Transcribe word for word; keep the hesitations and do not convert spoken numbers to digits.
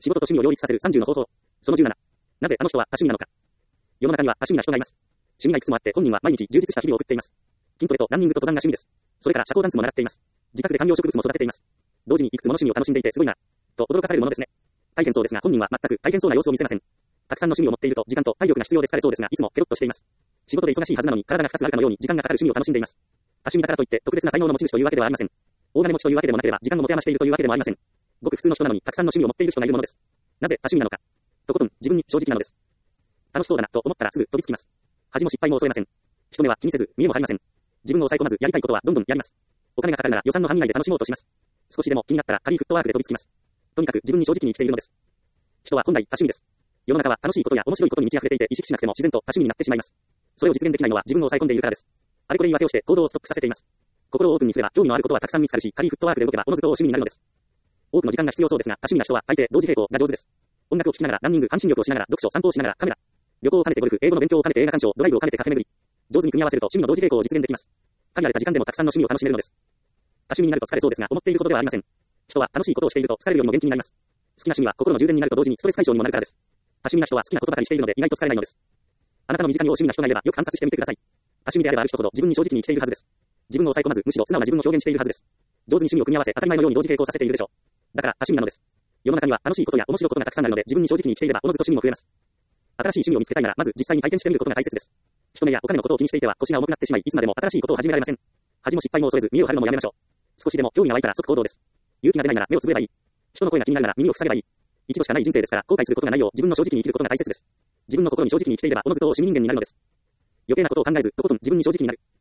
仕事と趣味を両立させるさんじゅうの方法。そのじゅうなな。なぜあの人は多趣味なのか。世の中には多趣味な人がいます。趣味がいくつもあって本人は毎日充実した日々を送っています。筋トレとランニングと登山が趣味です。それから社交ダンスも習っています。自宅で観葉植物も育てています。同時にいくつもの趣味を楽しんでいてすごいな、と驚かされるものですね。大変そうですが本人は全く大変そうな様子を見せません。たくさんの趣味を持っていると時間と体力が必要で疲れそうですがいつもケロッとしています。仕事で忙しいはずなのに体がふたつあるかのように時間がかかる趣味を楽しんでいます。多趣味だからといって特別な才能の持ち主というわけではありません。大金持ちというわけでもなければ時間の持て余しているというわけでもありません。ごく普通の人なのにたくさんの趣味を持っている人がいるものです。なぜ多趣味なのか。とことん自分に正直なのです。楽しそうだなと思ったらすぐ飛びつきます。恥も失敗も恐れません。人目は気にせず見栄も張りません。自分を抑え込まずやりたいことはどんどんやります。お金がかかるなら予算の範囲内で楽しもうとします。少しでも気になったら軽いフットワークで飛びつきます。とにかく自分に正直に生きているのです。人は本来多趣味です。世の中は楽しいことや面白いことに満ち溢れていて意識しなくても自然と多趣味になってしまいます。それを実現できないのは自分を抑え込んでいるからです。あれこれ言い訳をして行動をストップさせています。心をオープンにすれば興味のあることはたくさん見つかるし、軽いフットワークで動けばおのずと趣味になるのです。多くの時間が必要そうですが、多趣味な人は大抵同時並行が上手です。音楽を聴きながらランニング、半身浴をしながら読書、散歩をしながらカメラ、旅行を兼ねてゴルフ、英語の勉強を兼ねて映画鑑賞、ドライブを兼ねてカフェ巡り。上手に組み合わせると趣味の同時並行を実現できます。限られた時間でもたくさんの趣味を楽しめるのです。多趣味になると疲れそうですが、思っていることではありません。人は楽しいことをしていると疲れるよりも元気になります。好きな趣味は心の充電になると同時にストレス解消にもなるからです。多趣味な人は好きなことばかりしているので意外と疲れないのです。あなたの身近に趣味な人がいればよく観察してみてください。多趣味であればある人ほど自分に正直に生きているはずです。自分を抑え込まずむしろ素直な自分を表現しているはずです。上手に趣味を組み合わせ当たり前のように同時並行させているでしょう。だから多趣味なのです。世の中には楽しいことや面白いことがたくさんあるので自分に正直に生きていればおのずと趣味も増えます。新しい趣味を見つけたいならまず実際に体験してみることが大切です。人目やお金のことを気にしていては腰が重くなってしまいいつまでも新しいことを始められません。恥も失敗も恐れず見栄を張るのもやめましょう。少しでも興味が湧いたら即行動です。勇気が出ないなら目をつぶればいい。人の声が気になるなら耳を塞げばいい。一度しかない人生ですから後悔することがないよう自分の正直に生きることが大切です。自分の心に正直に生きていればおのずと市民人間になるのです。余計なことを考えずとことん自分に正直になる。